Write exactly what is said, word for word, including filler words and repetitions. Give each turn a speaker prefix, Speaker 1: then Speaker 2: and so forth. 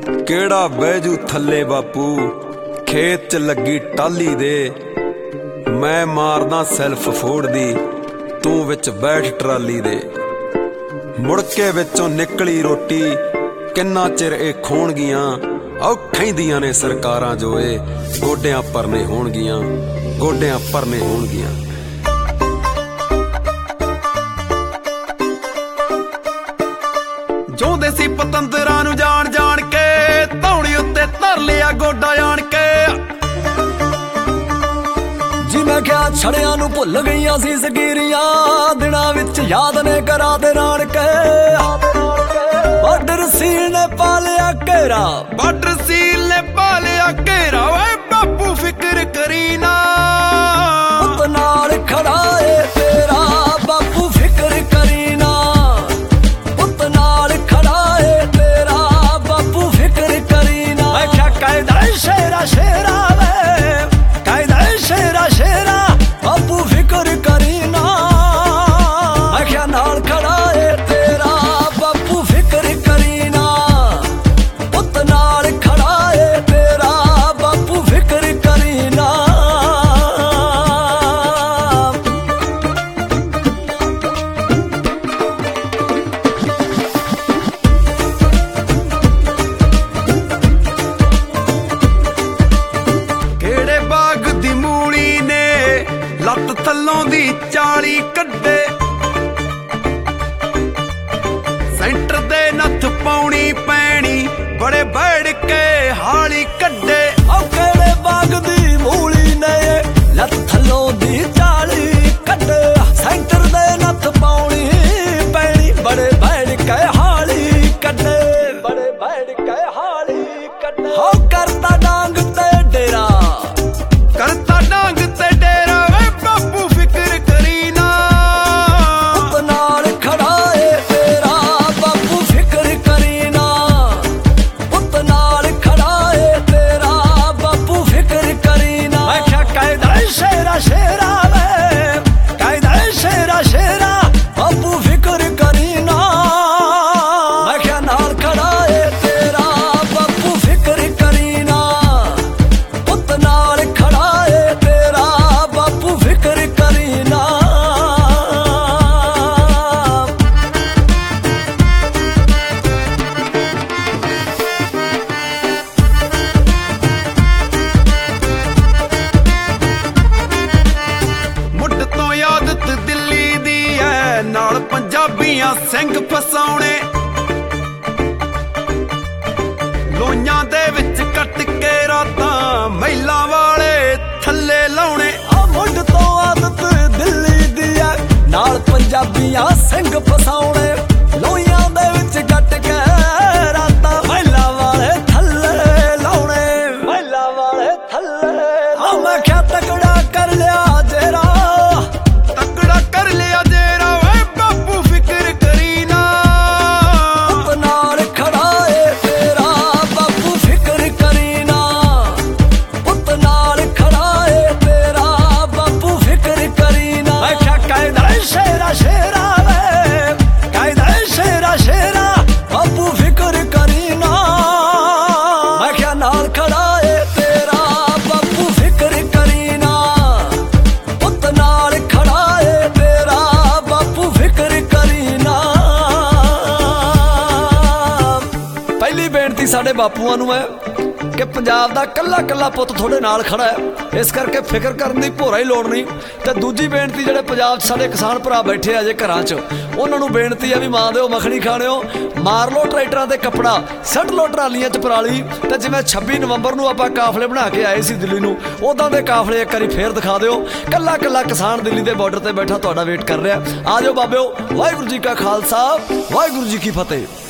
Speaker 1: ਕਿਹੜਾ ਬਹਿਜੂ ਥੱਲੇ ਬਾਪੂ ਖੇਤ ਚ ਲੱਗੀ ਟਾਲੀ ਦੇ। ਮੈਂ ਮਾਰਦਾ ਸੈਲਫ ਫੋੜਦੀ, ਤੂੰ ਵਿੱਚ ਬੈਠ ਟਰਾਲੀ ਦੇ। ਮੁੜ ਕੇ ਵਿੱਚੋਂ ਨਿਕਲੀ ਰੋਟੀ, ਕਿੰਨਾ ਚਿਰ ਇਹ ਖੋਣਗੀਆਂ। ਔਖੈਂਦੀਆਂ ਨੇ ਸਰਕਾਰਾਂ ਜੋ ਇਹ ਗੋਡਿਆਂ ਪਰਨੇ ਹੋਣਗੀਆਂ, ਗੋਡਿਆਂ ਪਰਨੇ ਹੋਣਗੀਆਂ।
Speaker 2: ਚਾਹੁੰਦੇ ਸੀ ਪਤੰਦਰਾਂ ਨੂੰ ਜਾਣ ਜਾਣ ਕੇ, ਧੌਣੀ ਉੱਤੇ ਧਰ ਲਿਆ ਗੋਡਾ ਆਣ ਕੇ।
Speaker 3: ਜਿਵੇਂ ਕਿਹਾ ਛੜਿਆਂ ਨੂੰ ਭੁੱਲ ਗਈਆਂ ਸੀ ਸਗੀਰੀਆਂ, ਦਿਨਾਂ ਵਿੱਚ ਯਾਦ ਨੇ ਕਰਾ ਦੇ ਨਾਨਕੇ। ਬਾਰਡਰ ਸੀਲ ਨੇ ਪਾ ਲਿਆ ਘੇਰਾ,
Speaker 2: ਬਾਰਡਰ ਸੀਲ ਨੇ ਪਾ ਲਿਆ ਘੇਰਾ। ਓਏ ਬਾਪੂ ਫਿਕਰ ਕਰੀ ਨਾ,
Speaker 3: ਪੁੱਤ ਨਾਲ ਖੜਾ ਏ ਤੇਰਾ ਬਾਪੂ ਫਿਕਰ ਕਰੀ ਨਾ। ਪੁੱਤ ਨਾਲ ਖੜਾ ਏ ਤੇਰਾ ਬਾਪੂ ਫਿਕਰ ਕਰੀ ਨਾ। ਮੈਂ ਕਿਹਾ ਕਾਇਦਾ ਸ਼ੇਰਾ ਸ਼ੇਰਾ ਵੇ, ਕਾਇਦਾ ਸ਼ੇਰਾ ਸ਼ੇਰਾ ਬਾਪੂ ਫਿਕਰ ਕਰੀ ਨਾ। ਮੈਂ ਕਿਹਾ ਨਾਲ ਖੜਾ ਏ ਤੇਰਾ ਬਾਪੂ ਫਿਕਰ ਕਰੀ ਨਾ। ਪੁੱਤ ਨਾਲ ਖੜਾ ਏ ਤੇਰਾ ਬਾਪੂ ਫਿਕਰ ਕਰੀ ਨਾ।
Speaker 2: ਕਿਹੜੇ ਬਾਗ ਦੀ ਮੂਲੀ ਨੇ ਲੱਤ ਥੱਲੋਂ ਦੀ ਚਾਲੀ ਕੱਢੇ। ਸੈਂਟਰ ਦੇ ਨੱਥ ਪਾਉਣੀ ਪੈਣੀ, ਬੜੇ ਬੈੜ ਕੇ ਹਾਲੀ ਕੱਢੇ।
Speaker 3: ਉਹ ਕਿਹੜੇ ਬਾਗ ਦੀ ਮੂਲੀ ਨੇ ਲੱਤ ਥੱਲੋਂ ਦੀ ਚਾਲੀ ਕੱਢੇ। ਸੈਂਟਰ ਦੇ ਨੱਥ ਪਾਉਣੀ ਪੈਣੀ, ਬੜੇ ਬੈੜ ਕੇ ਹਾਲੀ ਕੱਢੇ, ਬੜੇ ਬੈੜ ਕੇ ਹਾਲੀ ਕੱਢੇ। ਹੋ ਕਰਤਾ ਡਾਂਗ ਤੇ ਡੇਰਾ,
Speaker 2: ਕਰਤਾ ਡਾਂਗ ਤੇ ਡੇਰਾ। ਵੇ ਬਾਪੂ ਫਿਕਰ ਕਰੀ ਨਾ,
Speaker 3: ਪੁੱਤ ਨਾਲ ਖੜਾ ਏ ਤੇਰਾ ਬਾਪੂ ਫਿਕਰ ਕਰੀ ਨਾ। ਪੁੱਤ ਨਾਲ ਖੜਾ ਏ ਤੇਰਾ ਬਾਪੂ ਫਿਕਰ ਕਰੀ ਨਾ। ਮੈਂ ਕਿਹਾ ਕਾਇਦਾ ਸ਼ੇਰਾ ਸ਼ੇਰਾ ਵੇ, ਕਾਇਦਾ ਸ਼ੇਰਾ ਸ਼ੇਰਾ ਬਾਪੂ ਫਿਕਰ ਕਰੀ ਨਾ। ਮੈਂ ਕਿਹਾ ਨਾਲ ਖੜਾ ਏ ਤੇਰਾ ਬਾਪੂ ਫਿਕਰ ਕਰੀ ਨਾ। ਪੁੱਤ ਨਾਲ ਖੜਾ ਏ ਤੇਰਾ ਬਾਪੂ ਫਿਕਰ ਕਰੀ ਨਾ।
Speaker 2: ਮੁੱਢ ਤੋਂ ਆਦਤ ਦਿੱਲੀ ਦੀ ਐ, ਨਾਲ ਪੰਜਾਬੀਆਂ ਸਿੰਘ ਫਸਾਉਣੇ। ਲੋਈਆਂ ਦੇ ਵਿੱਚ ਕੱਟ ਕੇ ਰਾਤਾਂ ਮਹਿਲਾਂ ਵਾਲੇ ਥੱਲੇ ਲਾਉਣੇ।
Speaker 3: ਆ ਮੁੱਢ ਤੋਂ ਆਦਤ ਦਿੱਲੀ ਦੀ ਐ, ਨਾਲ ਪੰਜਾਬੀਆਂ ਸਿੰਘ ਫਸਾਉਣੇ। ਲੋਈਆਂ ਦੇ ਵਿੱਚ ਕੱਟ ਕੇ ਰਾਤਾਂ ਮਹਿਲਾਂ ਵਾਲੇ ਥੱਲੇ ਲਾਉਣੇ, ਮਹਿਲਾਂ ਵਾਲੇ ਥੱਲੇ। ਆ ਮੈਂ ਕਿਹਾ ਤਕੜਾ ਕਰ ਲਿਆ ਜੇਰਾ,
Speaker 2: ਤਕੜਾ ਕਰ ਲਿਆ ਜੇਰਾ। ਓਏ ਬਾਪੂ ਫਿਕਰ ਕਰੀ ਨਾ,
Speaker 3: ਪੁੱਤ ਨਾਲ ਖੜਾ ਏ ਤੇਰਾ ਬਾਪੂ ਫਿਕਰ ਕਰੀ ਨਾ। ਪੁੱਤ ਨਾਲ ਖੜਾ ਏ ਤੇਰਾ ਬਾਪੂ ਫਿਕਰ ਕਰੀ ਨਾ। ਮੈਂ ਕਿਹਾ ਕਾਇਦਾ ਸ਼ੇਰਾ ਸ਼ੇਰਾ ਵੇ, ਕਾਇਦਾ ਸ਼ੇਰਾ ਸ਼ੇਰਾ ਬਾਪੂ ਫਿਕਰ ਕਰੀ ਨਾ। ਮੈਂ ਕਿਹਾ ਨਾਲ ਖੜਾ ਏ ਤੇਰਾ ਬਾਪੂ ਫਿਕਰ ਕਰੀ ਨਾ। ਪੁੱਤ ਨਾਲ ਖੜਾ ਏ ਤੇਰਾ ਬਾਪੂ ਫਿਕਰ ਕਰੀ ਨਾ। ਪਹਿਲੀ ਬੇਨਤੀ ਸਾਡੇ ਬਾਪੂਆਂ ਨੂੰ ਹੈ ਕਿ ਪੰਜਾਬ ਦਾ ਕੱਲਾ ਕੱਲਾ ਪੁੱਤ ਤੁਹਾਡੇ ਨਾਲ ਖੜਾ ਹੈ, ਇਸ ਕਰਕੇ ਫਿਕਰ ਕਰਨ ਦੀ ਭੋਰਾ ਹੀ ਲੋੜ ਨਹੀਂ। ਤੇ ਦੂਜੀ ਬੇਨਤੀ ਜਿਹੜੇ ਪੰਜਾਬ 'ਚ ਸਾਡੇ ਕਿਸਾਨ ਭਰਾ ਬੈਠੇ ਆ ਜੇ ਘਰਾਂ 'ਚ, ਉਹਨਾਂ ਨੂੰ ਬੇਨਤੀ ਆ ਵੀ ਮਾਂ ਦਿਓ ਮੱਖਣੀ ਖਾਣਿਓ, ਮਾਰ ਲਓ ਟਰੈਕਟਰਾਂ ਤੇ ਕੱਪੜਾ, ਸੱਟ ਲਓ ਟਰਾਲੀਆਂ 'ਚ ਪਰਾਲੀ। ਤੇ ਜਿਵੇਂ ਛੱਬੀ ਨਵੰਬਰ ਨੂੰ ਆਪਾਂ ਕਾਫਲੇ ਬਣਾ ਕੇ ਆਏ ਸੀ ਦਿੱਲੀ ਨੂੰ, ਉਦਾਂ ਦੇ ਕਾਫਲੇ ਇੱਕ ਵਾਰੀ ਫੇਰ ਦਿਖਾ ਦਿਓ। ਕੱਲਾ ਕੱਲਾ ਕਿਸਾਨ ਦਿੱਲੀ ਦੇ ਬਾਰਡਰ ਤੇ ਬੈਠਾ ਤੁਹਾਡਾ ਵੇਟ ਕਰ ਰਿਹਾ। ਆ ਜਾਓ ਬਾਬਿਓ, ਵਾਹਿਗੁਰੂ ਜੀ ਕਾ ਖਾਲਸਾ, ਵਾਹਿਗੁਰੂ ਜੀ ਕੀ ਫਤਿਹ।